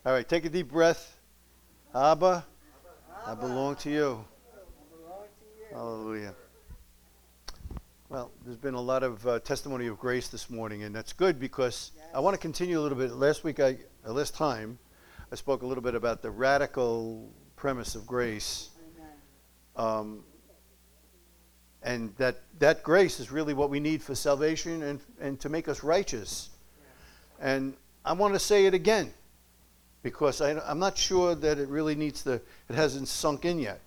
All right, take a deep breath. Abba, I belong to you. Hallelujah. Well, there's been a lot of testimony of grace this morning, and that's good because I want to continue a little bit. Last time, I spoke a little bit about the radical premise of grace, and that grace is really what we need for salvation and to make us righteous. And I want to say it again because I'm not sure that it really it hasn't sunk in yet.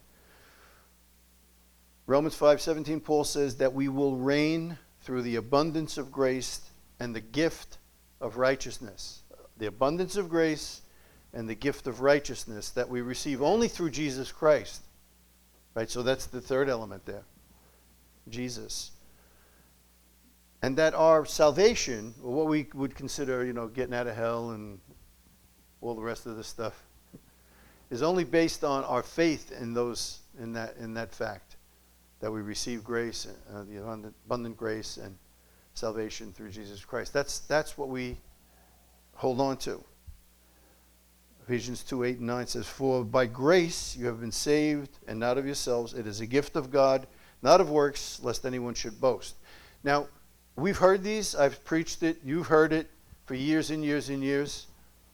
Romans 5:17, Paul says that we will reign through the abundance of grace and the gift of righteousness. The abundance of grace and the gift of righteousness that we receive only through Jesus Christ. Right? So that's the third element there. Jesus. And that our salvation, or what we would consider, getting out of hell and all the rest of this stuff, is only based on our faith in that fact. That we receive grace, the abundant grace and salvation through Jesus Christ. That's what we hold on to. Ephesians 2:8-9 says, "For by grace you have been saved, and not of yourselves. It is a gift of God, not of works, lest anyone should boast." Now, we've heard these. I've preached it. You've heard it for years and years and years.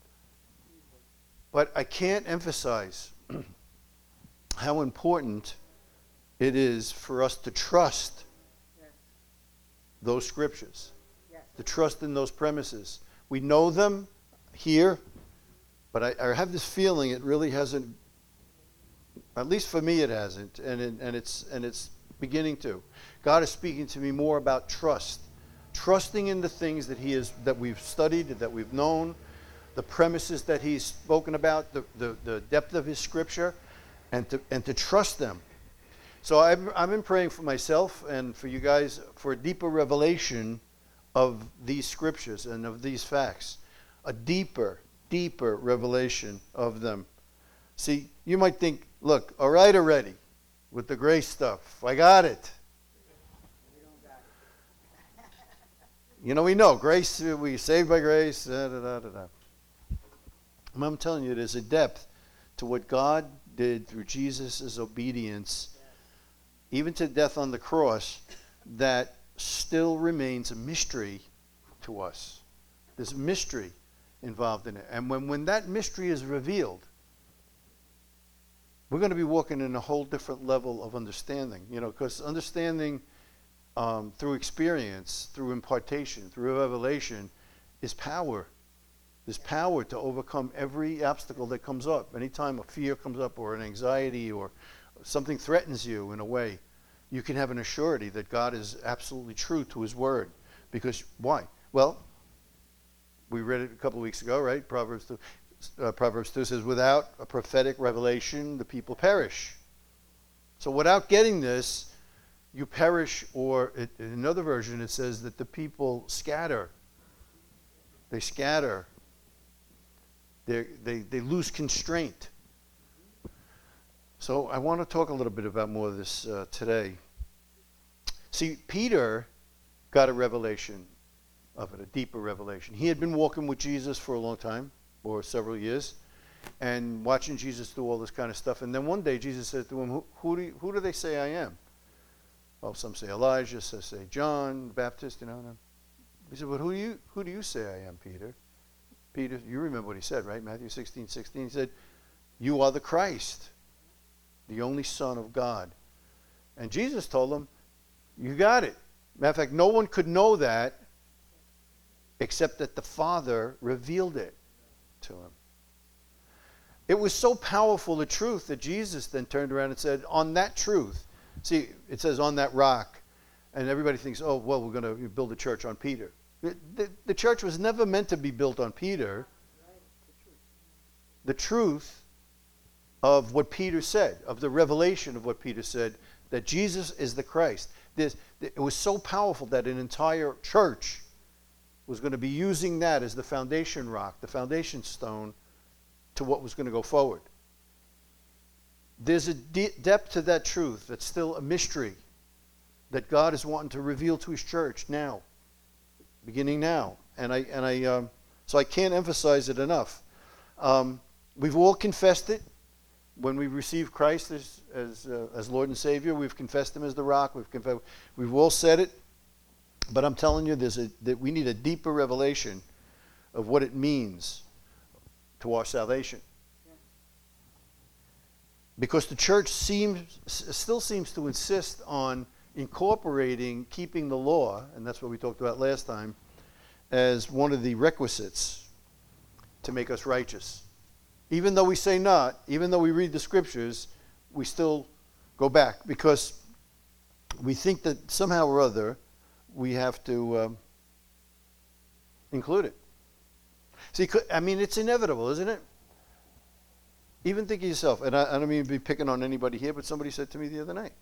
But I can't emphasize how important it is for us to trust those scriptures, to trust in those premises. We know them here, but I have this feeling it really hasn't, at least for me it hasn't, and it's beginning to. God is speaking to me more about trusting in the things that we've studied, that we've known, the premises that He's spoken about, the depth of His scripture, and to trust them. So I've been praying for myself and for you guys for a deeper revelation of these scriptures and of these facts. A deeper revelation of them. See, you might think, look, all right already with the grace stuff. I got it. We know grace, we're saved by grace. I'm telling you, there's a depth to what God did through Jesus' obedience, even to death on the cross, that still remains a mystery to us. There's mystery involved in it. And when that mystery is revealed, we're going to be walking in a whole different level of understanding. Because understanding through experience, through impartation, through revelation, is power. There's power to overcome every obstacle that comes up. Anytime a fear comes up or an anxiety or something threatens you in a way, you can have an assurity that God is absolutely true to His word. Because why? Well, we read it a couple of weeks ago, right? Proverbs 2 says, "Without a prophetic revelation, the people perish." So without getting this, you perish, or in another version it says that the people scatter. They scatter. They lose constraint. So I want to talk a little bit about more of this today. See, Peter got a revelation of it, a deeper revelation. He had been walking with Jesus for a long time, or several years, and watching Jesus do all this kind of stuff. And then one day Jesus said to him, who do they say I am? Well, some say Elijah, some say John the Baptist, He said, "But who do you say I am, Peter?" Peter, you remember what he said, right? Matthew 16:16. He said, "You are the Christ, the only Son of God." And Jesus told him, "You got it." Matter of fact, no one could know that except that the Father revealed it to him. It was so powerful, the truth, that Jesus then turned around and said, on that truth, see, it says on that rock, and everybody thinks, oh, well, we're going to build a church on Peter. The church was never meant to be built on Peter. The truth of what Peter said, of the revelation of what Peter said, that Jesus is the Christ. It was so powerful that an entire church was going to be using that as the foundation rock, the foundation stone to what was going to go forward. There's a depth to that truth that's still a mystery that God is wanting to reveal to His church now, beginning now. So I can't emphasize it enough. We've all confessed it. When we receive Christ as Lord and Savior, we've confessed Him as the rock. We've all said it. But I'm telling you, that we need a deeper revelation of what it means to our salvation. Because the church still seems to insist on incorporating keeping the law, and that's what we talked about last time, as one of the requisites to make us righteous. Even though we say not, even though we read the scriptures, we still go back because we think that somehow or other we have to include it. See, I mean, it's inevitable, isn't it? Even think of yourself, and I don't mean to be picking on anybody here, but somebody said to me the other night,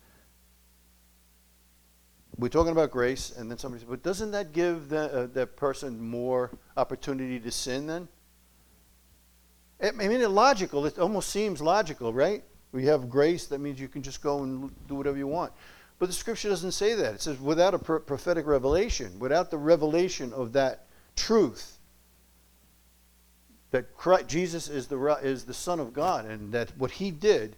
we're talking about grace, and then somebody said, but doesn't that give that person more opportunity to sin then? I mean, it's logical. It almost seems logical, right? We have grace, that means you can just go and do whatever you want. But the scripture doesn't say that. It says without a prophetic revelation, without the revelation of that truth, that Christ, Jesus is the Son of God, and that what He did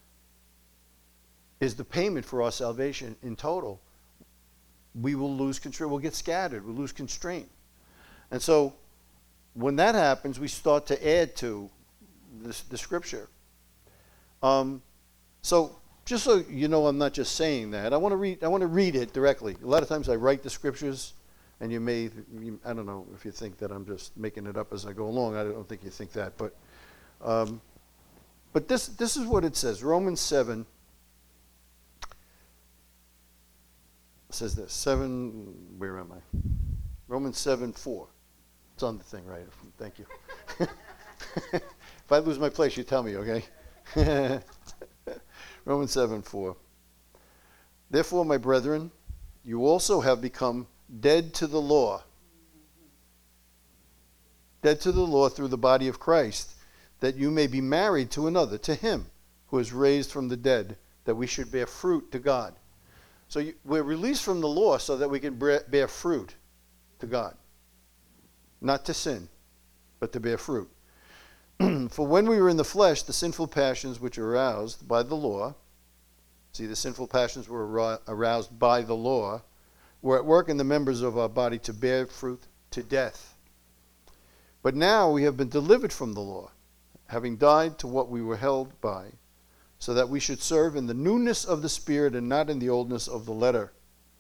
is the payment for our salvation in total, we will lose control. We'll get scattered. We'll lose constraint. And so when that happens, we start to add to the scripture. So just so you know, I'm not just saying that. I want to read it directly. A lot of times I write the scriptures, and I don't know if you think that I'm just making it up as I go along. I don't think you think that, but this is what it says. Romans 7 says this. 7. Where am I? Romans 7:4. It's on the thing, right? Thank you. If I lose my place, you tell me, okay? Romans 7:4. Therefore, my brethren, you also have become dead to the law. Dead to the law through the body of Christ, that you may be married to another, to Him who is raised from the dead, that we should bear fruit to God. So we're released from the law so that we can bear fruit to God. Not to sin, but to bear fruit. For when we were in the flesh, the sinful passions which are aroused by the law, see, the sinful passions were aroused by the law, were at work in the members of our body to bear fruit to death. But now we have been delivered from the law, having died to what we were held by, so that we should serve in the newness of the Spirit and not in the oldness of the letter.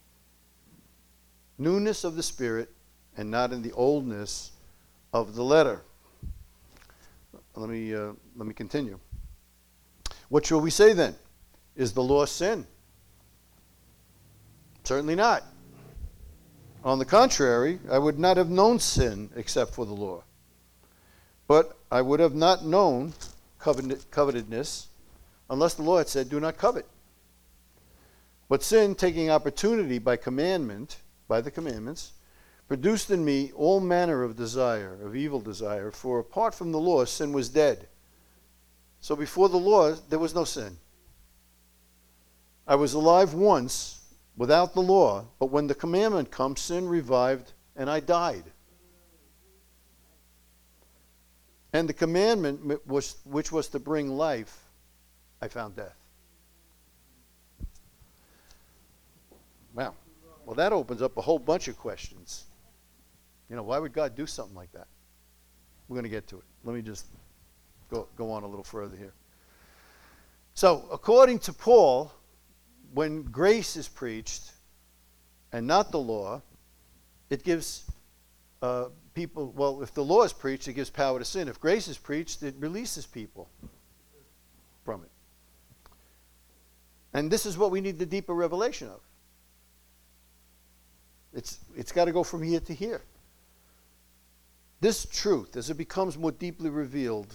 Newness of the Spirit and not in the oldness of the letter. Let me continue. What shall we say then? Is the law sin? Certainly not. On the contrary, I would not have known sin except for the law. But I would have not known covetousness unless the law had said, do not covet. But sin, taking opportunity by the commandments, produced in me all manner of desire, of evil desire, for apart from the law, sin was dead. So before the law, there was no sin. I was alive once without the law, but when the commandment comes, sin revived and I died. And the commandment which was to bring life, I found death. Wow. Well, that opens up a whole bunch of questions. Why would God do something like that? We're going to get to it. Let me just go on a little further here. So, according to Paul, when grace is preached and not the law, it gives people, well, if the law is preached, it gives power to sin. If grace is preached, it releases people from it. And this is what we need the deeper revelation of. It's got to go from here to here. This truth, as it becomes more deeply revealed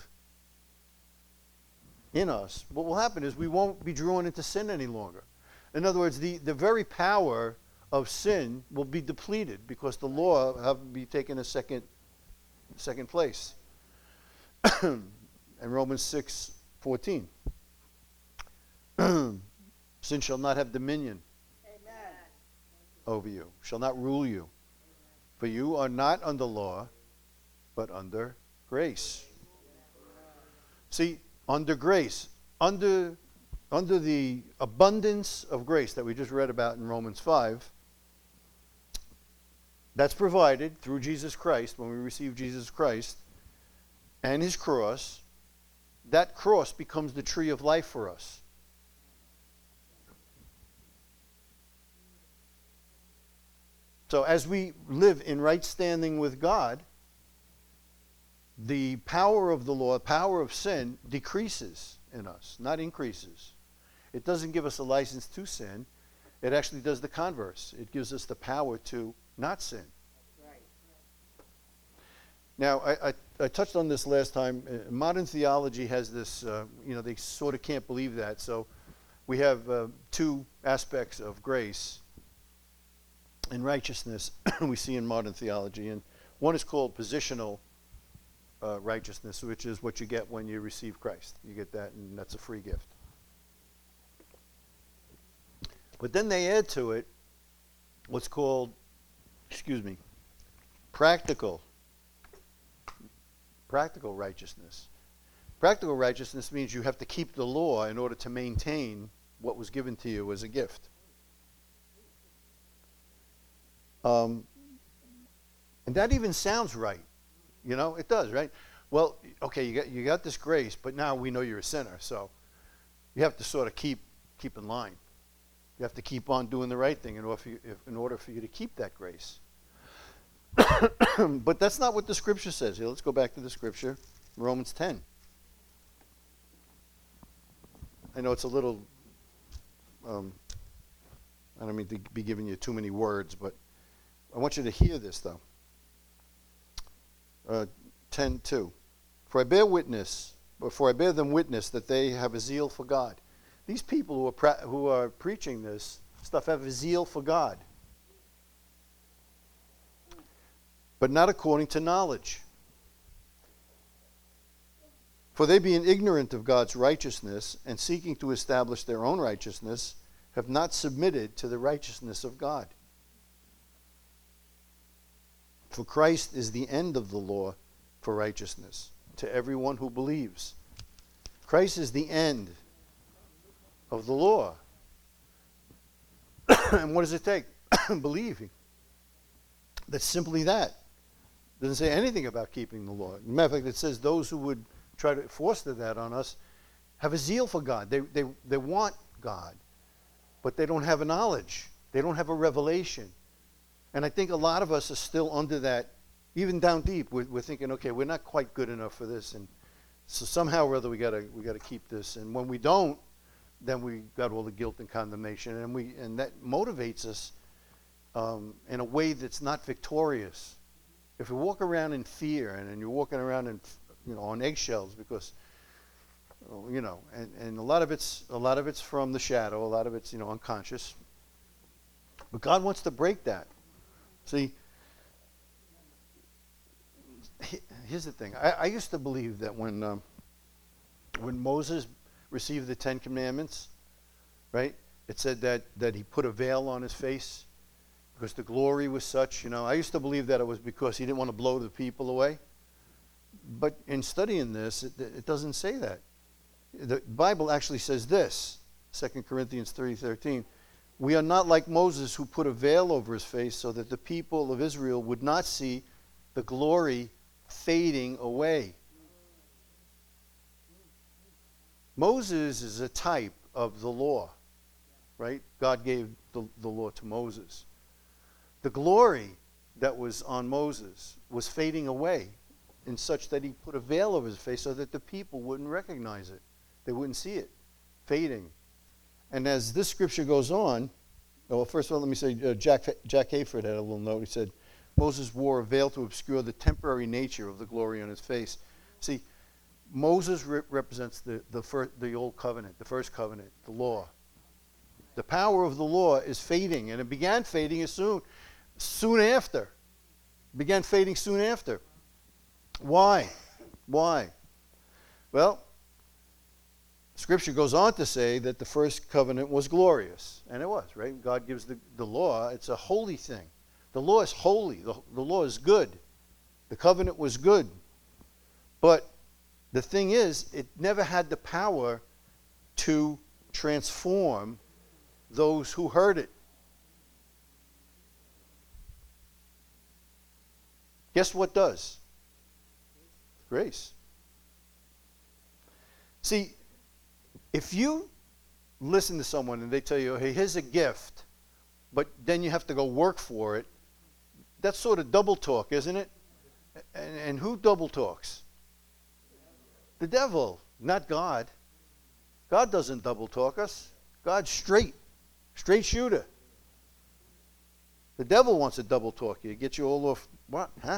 in us, what will happen is we won't be drawn into sin any longer. In other words, the very power of sin will be depleted because the law have be taken a second place. In Romans 6:14, sin shall not have dominion over you, shall not rule you. For you are not under law, but under grace. See, under grace, under the abundance of grace that we just read about in Romans 5, that's provided through Jesus Christ when we receive Jesus Christ and his cross. That cross becomes the tree of life for us. So as we live in right standing with God, the power of the law, power of sin, decreases in us, not increases. It doesn't give us a license to sin. It actually does the converse. It gives us the power to not sin. Right. Now, I touched on this last time. Modern theology has this, they sort of can't believe that. So we have two aspects of grace and righteousness we see in modern theology. And one is called positional righteousness, which is what you get when you receive Christ. You get that, and that's a free gift. But then they add to it what's called, practical righteousness. Practical righteousness means you have to keep the law in order to maintain what was given to you as a gift. And that even sounds right. It does, right? Well, okay, you got this grace, but now we know you're a sinner, so you have to sort of keep in line. You have to keep on doing the right thing in order for you to keep that grace. But that's not what the scripture says. Here, let's go back to the scripture, Romans 10. I know it's a little, I don't mean to be giving you too many words, but I want you to hear this, though. 10:2. For I bear them witness that they have a zeal for God. These people who are preaching this stuff have a zeal for God, but not according to knowledge. For they, being ignorant of God's righteousness and seeking to establish their own righteousness, have not submitted to the righteousness of God. For Christ is the end of the law for righteousness to everyone who believes. Christ is the end of the law. And what does it take? Believing. That's simply that. It doesn't say anything about keeping the law. As a matter of fact, it says those who would try to foster that on us have a zeal for God. They want God, but they don't have a knowledge. They don't have a revelation. And I think a lot of us are still under that, even down deep. We're thinking, okay, we're not quite good enough for this, and so somehow or other we got to keep this. And when we don't, then we got all the guilt and condemnation, and that motivates us in a way that's not victorious. If you walk around in fear and you're walking around on eggshells because and a lot of it's from the shadow, a lot of it's unconscious. But God wants to break that. See, here's the thing. I used to believe that when Moses received the Ten Commandments, right? It said that he put a veil on his face because the glory was such. I used to believe that it was because he didn't want to blow the people away. But in studying this, it doesn't say that. The Bible actually says this, 2 Corinthians 3:13. We are not like Moses, who put a veil over his face so that the people of Israel would not see the glory fading away. Moses is a type of the law, right? God gave the law to Moses. The glory that was on Moses was fading away in such that he put a veil over his face so that the people wouldn't recognize it. They wouldn't see it fading. And as this scripture goes on, well, first of all, let me say, Jack Hayford had a little note. He said, Moses wore a veil to obscure the temporary nature of the glory on his face. See, Moses represents the old covenant, the first covenant, the law. The power of the law is fading, and it began fading soon after. It began fading soon after. Why? Well, Scripture goes on to say that the first covenant was glorious, and it was, right? God gives the law. It's a holy thing. The law is holy. The law is good. The covenant was good. But The thing is, it never had the power to transform those who heard it. Guess what does? Grace. See, if you listen to someone and they tell you, hey, here's a gift, but then you have to go work for it, that's sort of double talk, isn't it? And who double talks? The devil, not God. God doesn't double talk us. God's straight shooter. The devil wants to double talk you, get you all off. What? Huh?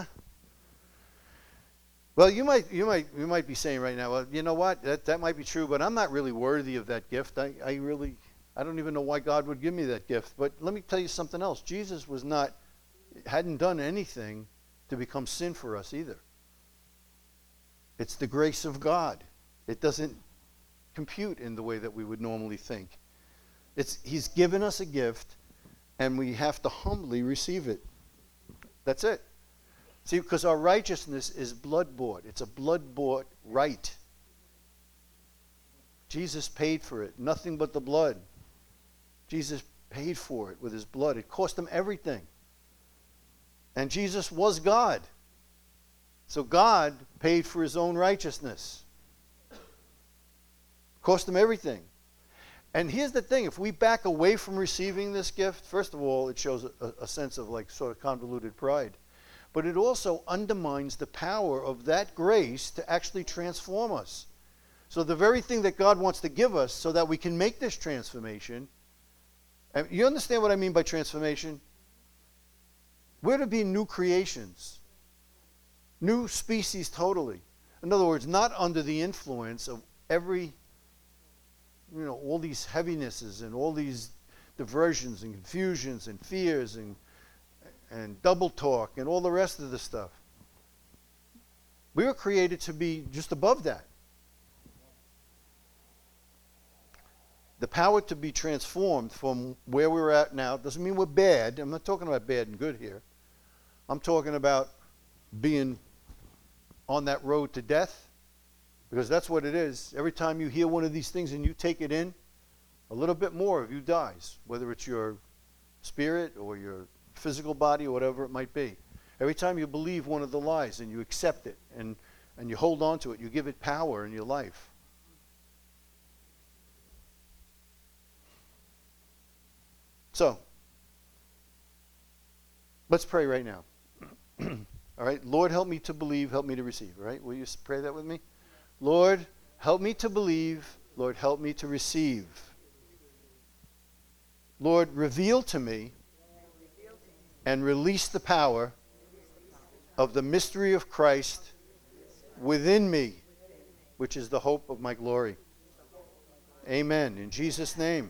Well, you might be saying right now, well, you know what? That might be true, but I'm not really worthy of that gift. I don't even know why God would give me that gift. But let me tell you something else. Jesus hadn't done anything to become sin for us either. It's the grace of God. It doesn't compute in the way that we would normally think. He's given us a gift, and we have to humbly receive it. That's it. See, because our righteousness is blood-bought. It's a blood-bought right. Jesus paid for it. Nothing but the blood. Jesus paid for it with his blood. It cost him everything. And Jesus was God. So God paid for his own righteousness. Cost him everything. And here's the thing. If we back away from receiving this gift, first of all, it shows a sense of like sort of convoluted pride. But it also undermines the power of that grace to actually transform us. So the very thing that God wants to give us so that we can make this transformation, and you understand what I mean by transformation? We're to be new creations. New species totally. In other words, not under the influence of all these heavinesses and all these diversions and confusions and fears and double talk and all the rest of the stuff. We were created to be just above that. The power to be transformed from where we're at now doesn't mean we're bad. I'm not talking about bad and good here. I'm talking about being on that road to death, because that's what it is. Every time you hear one of these things and you take it in, a little bit more of you dies, whether it's your spirit or your physical body or whatever it might be. Every time you believe one of the lies and you accept it and you hold on to it, you give it power in your life. So, let's pray right now. All right, Lord, help me to believe, help me to receive. All right, will you pray that with me? Lord, help me to believe. Lord, help me to receive. Lord, reveal to me and release the power of the mystery of Christ within me, which is the hope of my glory. Amen. In Jesus' name.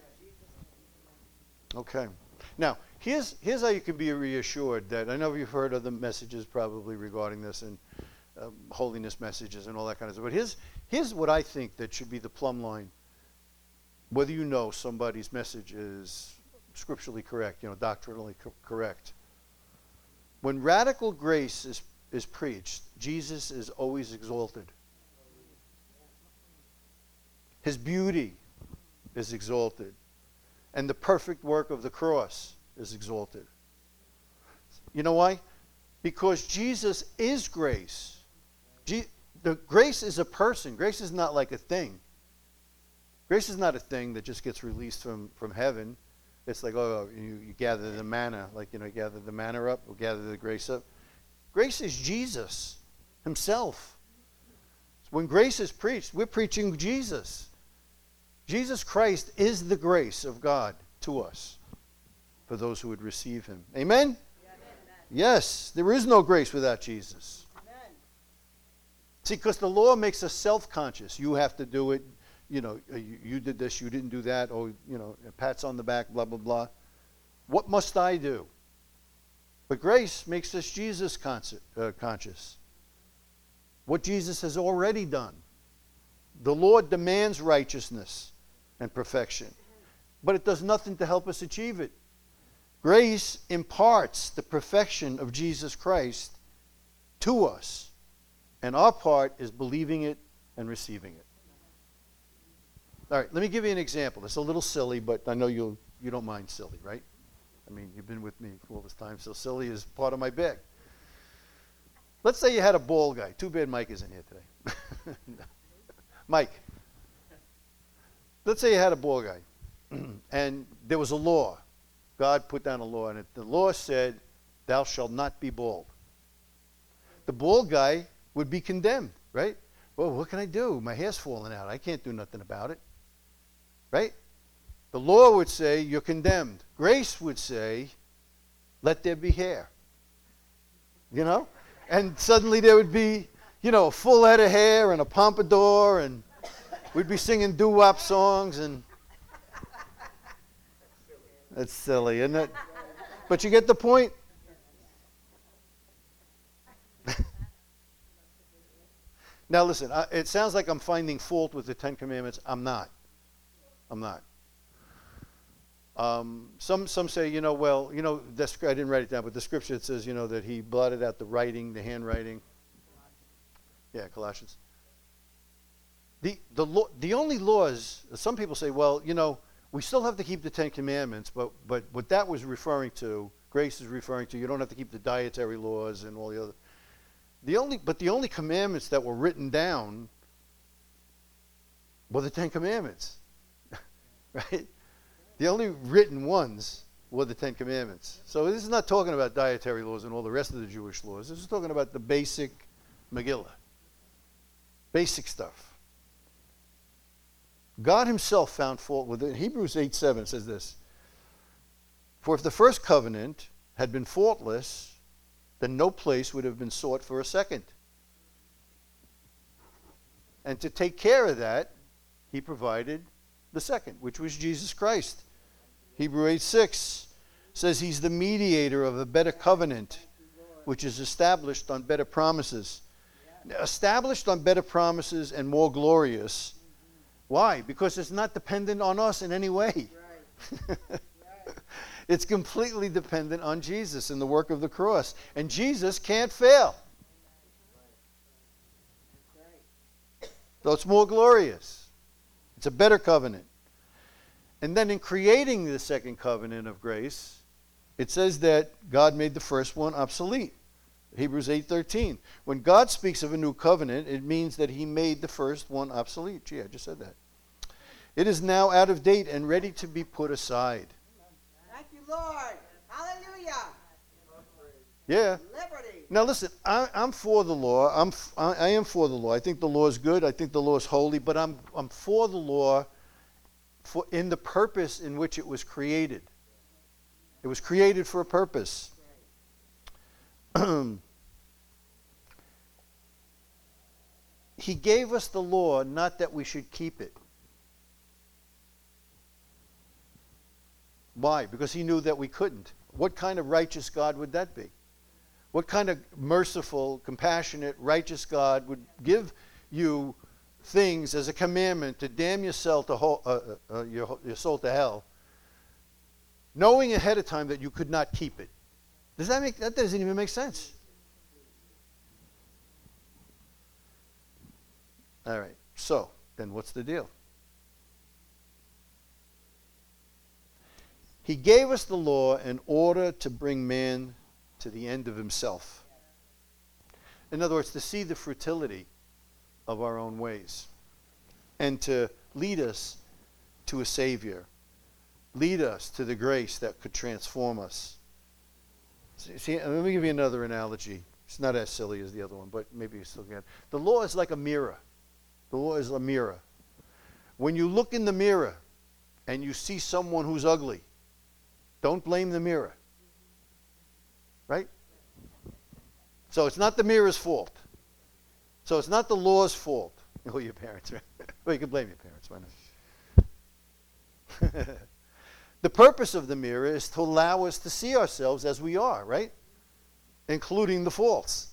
Okay. Now, here's how you can be reassured that, I know you've heard other messages probably regarding this and holiness messages and all that kind of stuff, but here's what I think that should be the plumb line, whether you know somebody's message is scripturally correct, doctrinally correct. When radical grace is preached, Jesus is always exalted. His beauty is exalted. And the perfect work of the cross is exalted. You know why? Because Jesus is grace. The grace is a person. Grace is not like a thing. Grace is not a thing that just gets released from heaven. It's like, you gather the manna, gather the manna up or gather the grace up. Grace is Jesus himself. When grace is preached, we're preaching Jesus. Jesus Christ is the grace of God to us for those who would receive him. Amen? Yeah, amen. Yes, there is no grace without Jesus. Amen. See, because the law makes us self-conscious. You have to do it. You did this, you didn't do that, or, pats on the back, blah, blah, blah. What must I do? But grace makes us Jesus conscious. What Jesus has already done. The Lord demands righteousness and perfection, but it does nothing to help us achieve it. Grace imparts the perfection of Jesus Christ to us, and our part is believing it and receiving it. All right, let me give you an example. It's a little silly, but I know you don't mind silly, right? I mean, you've been with me all this time, so silly is part of my bag. Let's say you had a bald guy. Too bad Mike isn't here today. Mike, let's say you had a bald guy, and there was a law. God put down a law, and the law said, thou shalt not be bald. The bald guy would be condemned, right? Well, what can I do? My hair's falling out. I can't do nothing about it. Right? The law would say, you're condemned. Grace would say, let there be hair. You know? And suddenly there would be, a full head of hair and a pompadour, and we'd be singing doo-wop songs, and that's silly, isn't it? But you get the point? Now listen, it sounds like I'm finding fault with the Ten Commandments. I'm not. Some say, I didn't write it down, but the scripture says, that he blotted out the handwriting. Yeah, Colossians. The only laws, some people say, well, we still have to keep the Ten Commandments, but what that was referring to, grace is referring to, you don't have to keep the dietary laws and all the other. The only commandments that were written down were the Ten Commandments. Right? The only written ones were the Ten Commandments. So this is not talking about dietary laws and all the rest of the Jewish laws. This is talking about the basic Megillah. Basic stuff. God himself found fault with it. Hebrews 8:7 says this. For if the first covenant had been faultless, then no place would have been sought for a second. And to take care of that, he provided the second, which was Jesus Christ. Hebrews 8:6 says he's the mediator of a better covenant, which is established on better promises. Established on better promises and more glorious. Why? Because it's not dependent on us in any way. Right. It's completely dependent on Jesus and the work of the cross. And Jesus can't fail. So it's more glorious. It's a better covenant. And then in creating the second covenant of grace, it says that God made the first one obsolete. Hebrews 8:13. When God speaks of a new covenant, it means that he made the first one obsolete. Gee, I just said that. It is now out of date and ready to be put aside. Thank you, Lord. Hallelujah. Yeah. Liberty. Now listen, I'm for the law. I am for the law. I think the law is good. I think the law is holy. But I'm for the law in the purpose in which it was created. It was created for a purpose. He gave us the law not that we should keep it. Why? Because he knew that we couldn't. What kind of righteous God would that be? What kind of merciful, compassionate, righteous God would give you things as a commandment to damn yourself to your soul to hell, knowing ahead of time that you could not keep it? That doesn't even make sense. All right. So, then what's the deal? He gave us the law in order to bring man to the end of himself. In other words, to see the futility of our own ways and to lead us to a Savior. Lead us to the grace that could transform us. See, let me give you another analogy. It's not as silly as the other one, but maybe you still get it. The law is like a mirror. The law is a mirror. When you look in the mirror and you see someone who's ugly, don't blame the mirror. Right? So it's not the mirror's fault. So it's not the law's fault. Oh, your parents, right? Well, you can blame your parents. Why not? The purpose of the mirror is to allow us to see ourselves as we are, right? Including the faults.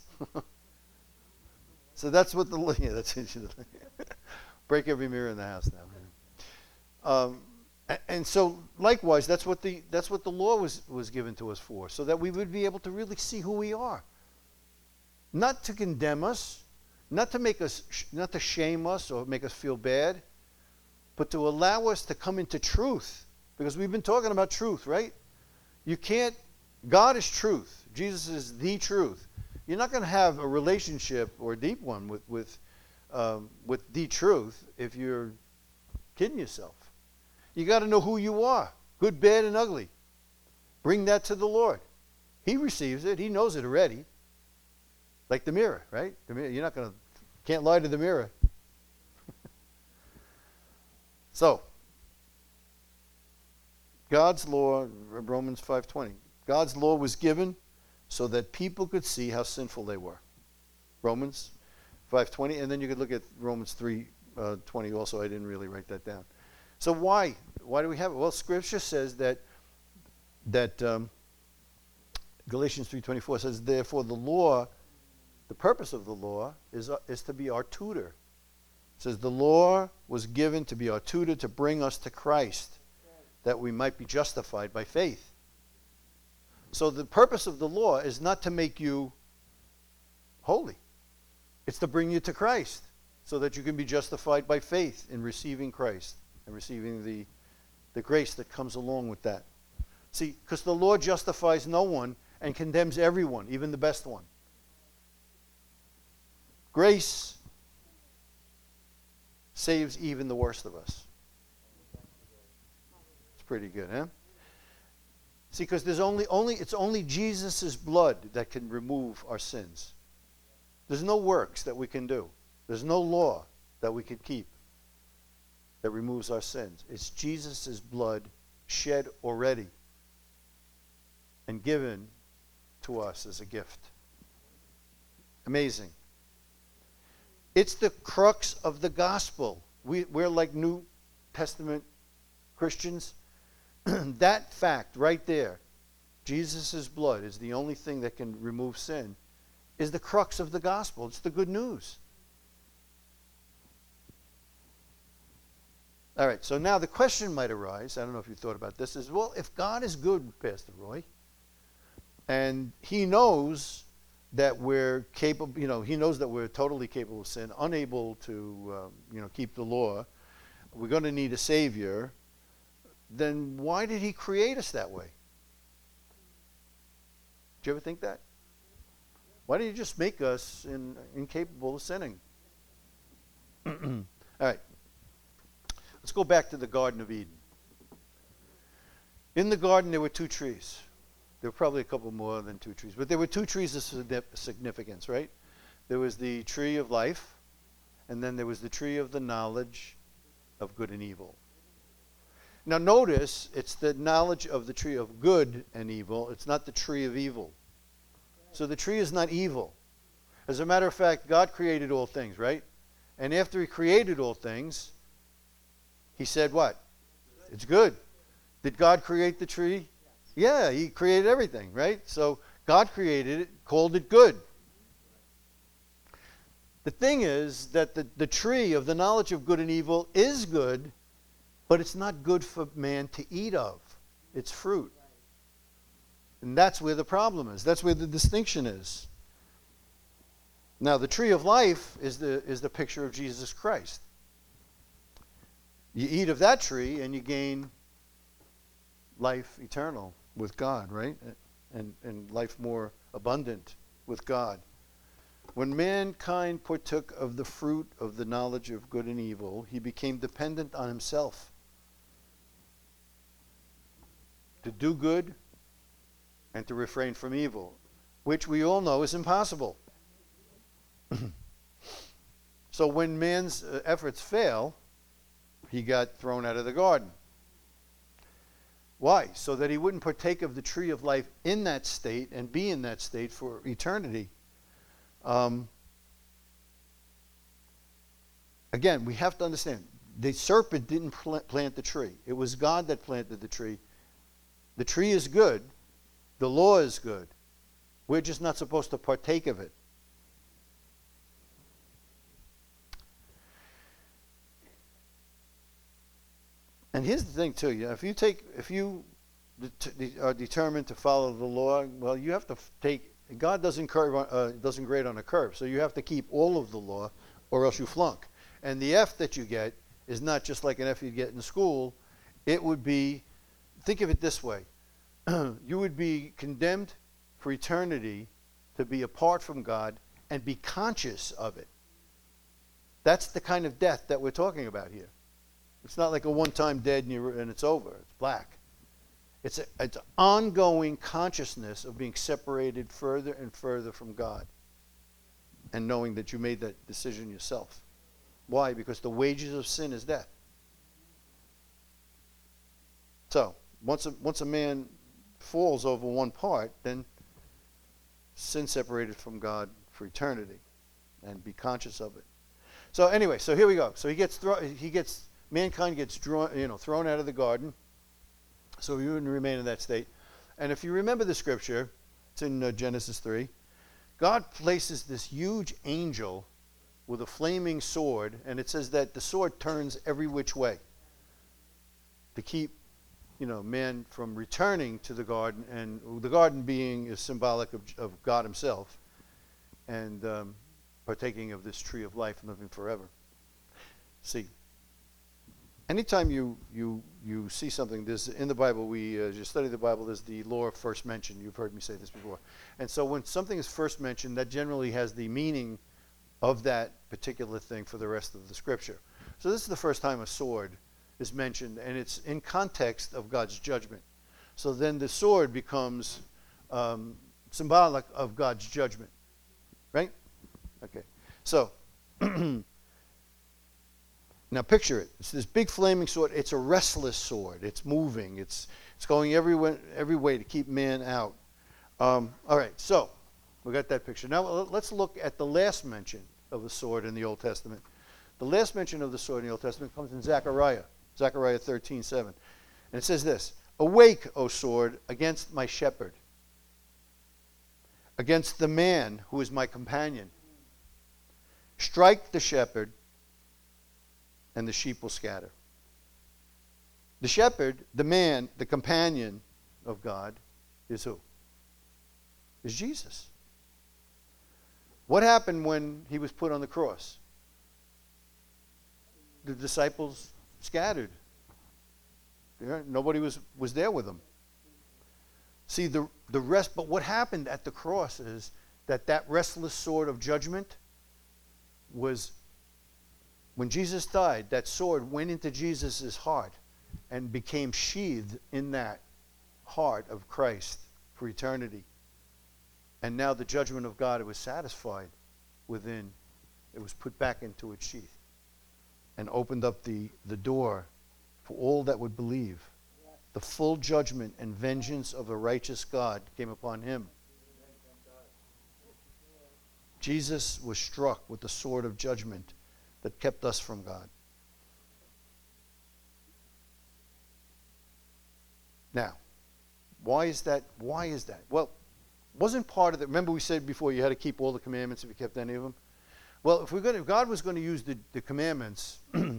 So that's what that's break every mirror in the house now. And so likewise, that's what the law was given to us for, so that we would be able to really see who we are. Not to condemn us, not to make us, not to shame us or make us feel bad, but to allow us to come into truth. Because we've been talking about truth, right? You can't, God is truth. Jesus is the truth. You're not going to have a relationship or a deep one with the truth if you're kidding yourself. You got to know who you are, good, bad, and ugly. Bring that to the Lord. He receives it. He knows it already. Like the mirror, right? The mirror, you're not going to, can't lie to the mirror. So, God's law, Romans 5:20. God's law was given so that people could see how sinful they were. Romans 5:20, and then you could look at Romans 3:20 also. I didn't really write that down. So why? Why do we have it? Well, Scripture says that Galatians 3:24 says, therefore the law, the purpose of the law is to be our tutor. It says the law was given to be our tutor to bring us to Christ, that we might be justified by faith. So the purpose of the law is not to make you holy. It's to bring you to Christ so that you can be justified by faith in receiving Christ and receiving the grace that comes along with that. See, because the law justifies no one and condemns everyone, even the best one. Grace saves even the worst of us. It's pretty good, huh? See, because it's only Jesus' blood that can remove our sins. There's no works that we can do. There's no law that we can keep that removes our sins. It's Jesus' blood shed already and given to us as a gift. Amazing. It's the crux of the gospel. We're like New Testament Christians. That fact right there, Jesus' blood is the only thing that can remove sin, is the crux of the gospel. It's the good news. All right, so now the question might arise, I don't know if you thought about this, is, well, if God is good, Pastor Roy, and he knows that we're capable, he knows that we're totally capable of sin, unable to, keep the law, we're going to need a Savior, then why did he create us that way? Did you ever think that? Why didn't he just make us incapable of sinning? All right. Let's go back to the Garden of Eden. In the garden, there were two trees. There were probably a couple more than two trees, but there were two trees of significance, right? There was the tree of life, and then there was the tree of the knowledge of good and evil. Now notice, it's the knowledge of the tree of good and evil. It's not the tree of evil. So the tree is not evil. As a matter of fact, God created all things, right? And after he created all things, he said what? It's good. Did God create the tree? Yeah, he created everything, right? So God created it, called it good. The thing is that the tree of the knowledge of good and evil is good, but it's not good for man to eat of. It's fruit. And that's where the problem is. That's where the distinction is. Now, the tree of life is the picture of Jesus Christ. You eat of that tree and you gain life eternal with God, right? And life more abundant with God. When mankind partook of the fruit of the knowledge of good and evil, he became dependent on himself to do good and to refrain from evil, which we all know is impossible. So when man's efforts fail, he got thrown out of the garden. Why? So that he wouldn't partake of the tree of life in that state and be in that state for eternity. Again, we have to understand, the serpent didn't plant the tree. It was God that planted the tree. The tree is good. The law is good. We're just not supposed to partake of it. And here's the thing too, if you are determined to follow the law, well, you have to take God doesn't doesn't grade on a curve. So you have to keep all of the law, or else you flunk. And the F that you get is not just like an F you'd get in school. It would be, think of it this way. You would be condemned for eternity to be apart from God and be conscious of it. That's the kind of death that we're talking about here. It's not like a one-time dead and it's over. It's black. It's an ongoing consciousness of being separated further and further from God and knowing that you made that decision yourself. Why? Because the wages of sin is death. So, once a man falls over one part, then sin separated from God for eternity, and be conscious of it. So anyway, so here we go. So mankind gets thrown out of the garden. So we wouldn't remain in that state. And if you remember the scripture, it's in Genesis 3. God places this huge angel with a flaming sword, and it says that the sword turns every which way to keep, man from returning to the garden, and the garden being is symbolic of God himself, and partaking of this tree of life and living forever. See, anytime you see something, there's in the Bible, as you study the Bible, there's the law of first mention. You've heard me say this before. And so when something is first mentioned, that generally has the meaning of that particular thing for the rest of the scripture. So this is the first time a sword is mentioned, and it's in context of God's judgment. So then the sword becomes symbolic of God's judgment. Right? Okay. So now picture it. It's this big flaming sword. It's a restless sword. It's moving. It's going every way to keep man out. All right. So we got that picture. Now let's look at the last mention of the sword in the Old Testament. The last mention of the sword in the Old Testament comes in Zechariah 13:7. And it says this: "Awake, O sword, against my shepherd, against the man who is my companion. Strike the shepherd, and the sheep will scatter." The shepherd, the man, the companion of God, is who? Is Jesus. What happened when he was put on the cross? The disciples scattered. Nobody was there with them. See, the rest, but what happened at the cross is that restless sword of judgment was, when Jesus died, that sword went into Jesus' heart and became sheathed in that heart of Christ for eternity. And now the judgment of God, it was satisfied within. It was put back into its sheath and opened up the door for all that would believe. The full judgment and vengeance of a righteous God came upon him. Jesus was struck with the sword of judgment that kept us from God. Now, why is that? Well, wasn't part of it, remember we said before you had to keep all the commandments if you kept any of them? Well, if God was going to use the commandments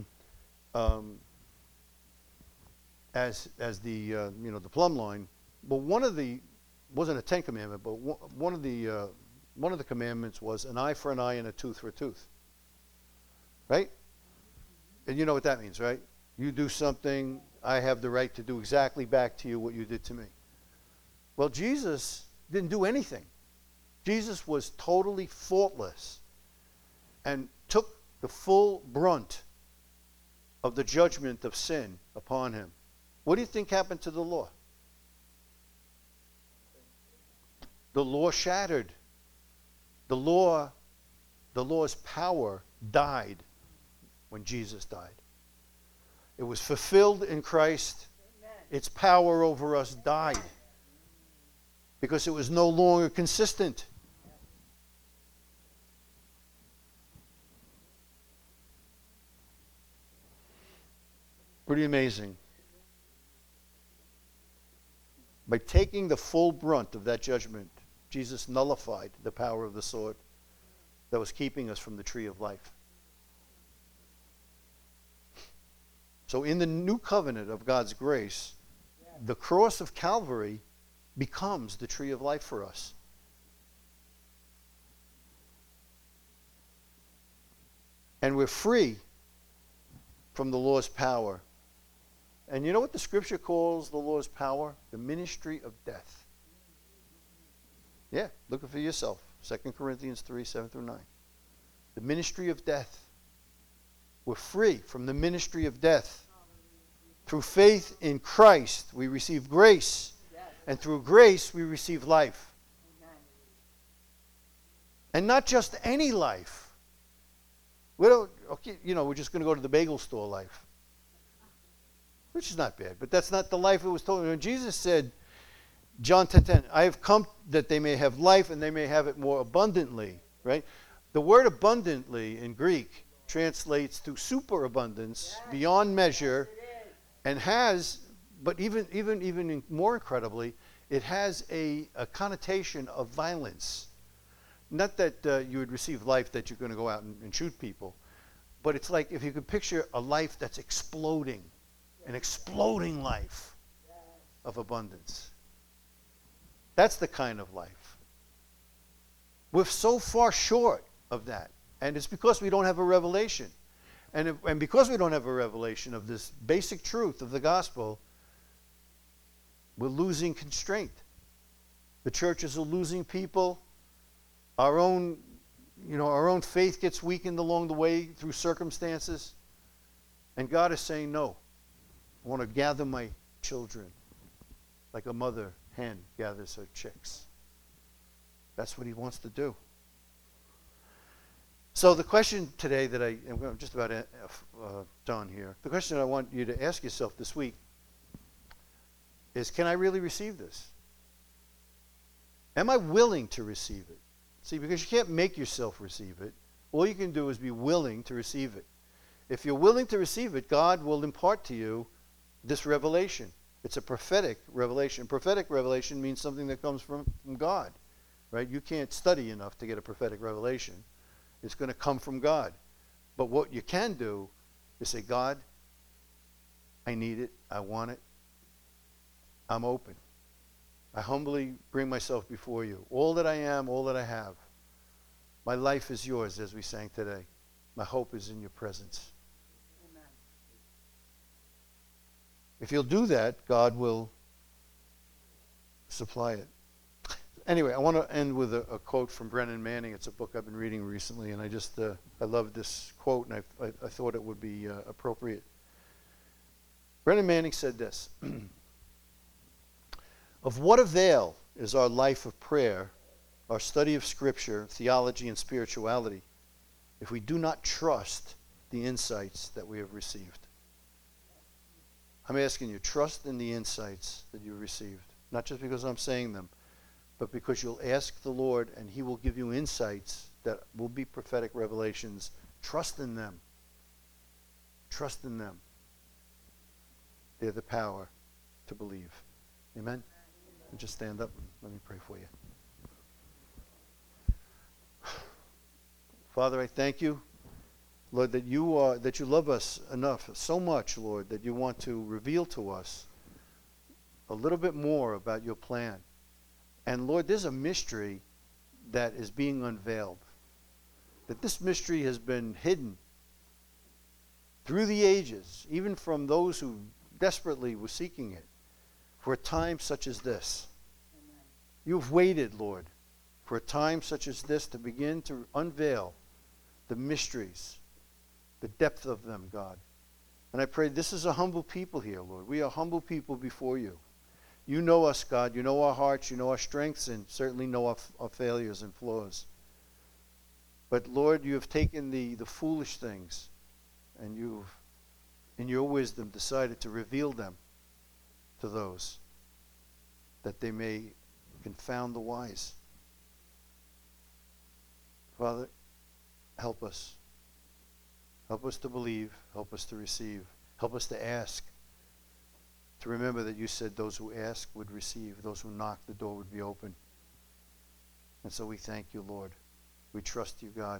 as the the plumb line, well, wasn't a 10 commandment, but one of the commandments was an eye for an eye and a tooth for a tooth. Right? And you know what that means, right? You do something, I have the right to do exactly back to you what you did to me. Well, Jesus didn't do anything. Jesus was totally faultless and took the full brunt of the judgment of sin upon him. What do you think happened to the law? The law shattered. The law's power died when Jesus died. It was fulfilled in Christ. Amen. Its power over us died because it was no longer consistent. Pretty amazing. By taking the full brunt of that judgment, Jesus nullified the power of the sword that was keeping us from the tree of life. So in the new covenant of God's grace, the cross of Calvary becomes the tree of life for us. And we're free from the law's power. And you know what the scripture calls the law's power? The ministry of death. Yeah, look it for yourself. 2 Corinthians 3, 7 through 9. The ministry of death. We're free from the ministry of death. Through faith in Christ, we receive grace. And through grace, we receive life. And not just any life. We don't, okay, we're just going to go to the bagel store life. Which is not bad, but that's not the life it was told. When Jesus said, John 10:10, I have come that they may have life and they may have it more abundantly, right? The word abundantly in Greek translates to superabundance, beyond measure, and has, but even more incredibly, it has a connotation of violence. Not that you would receive life that you're going to go out and shoot people, but it's like if you could picture a life that's exploding, an exploding life of abundance. That's the kind of life. We're so far short of that, and it's because we don't have a revelation. And because we don't have a revelation of this basic truth of the gospel, we're losing constraint. The churches are losing people. Our own faith gets weakened along the way through circumstances. And God is saying, no, I want to gather my children like a mother hen gathers her chicks. That's what he wants to do. So the question today that I'm just about done here. The question I want you to ask yourself this week is, can I really receive this? Am I willing to receive it? See, because you can't make yourself receive it. All you can do is be willing to receive it. If you're willing to receive it, God will impart to you this revelation. It's a prophetic revelation. Prophetic revelation means something that comes from God, right? You can't study enough to get a prophetic revelation. It's going to come from God. But what you can do is say, God, I need it. I want it. I'm open. I humbly bring myself before you. All that I am, all that I have. My life is yours, as we sang today. My hope is in your presence. Amen. If you'll do that, God will supply it. Anyway, I want to end with a quote from Brennan Manning. It's a book I've been reading recently, and I love this quote, and I thought it would be appropriate. Brennan Manning said this: of what avail is our life of prayer, our study of Scripture, theology, and spirituality, if we do not trust the insights that we have received? I'm asking you, trust in the insights that you received. Not just because I'm saying them, but because you'll ask the Lord and he will give you insights that will be prophetic revelations. Trust in them. Trust in them. They're the power to believe. Amen? And just stand up and let me pray for you. Father, I thank you, Lord, that you love us enough, so much, Lord, that you want to reveal to us a little bit more about your plan. And Lord, there's a mystery that is being unveiled. That this mystery has been hidden through the ages, even from those who desperately were seeking it, for a time such as this. Amen. You've waited, Lord, for a time such as this to begin to unveil the mysteries, the depth of them, God. And I pray this is a humble people here, Lord. We are humble people before you. You know us, God. You know our hearts. You know our strengths, and certainly know our failures and flaws. But, Lord, you have taken the foolish things, and you've, in your wisdom, decided to reveal them to those, that they may confound the wise. Father, help us. Help us to believe. Help us to receive. Help us to ask. To remember that you said those who ask would receive. Those who knock, the door would be open. And so we thank you, Lord. We trust you, God.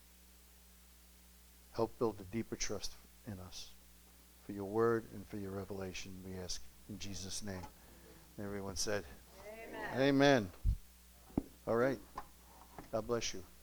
Help build a deeper trust in us. For your word and for your revelation, we ask in Jesus' name. And everyone said, Amen. Amen. All right. God bless you.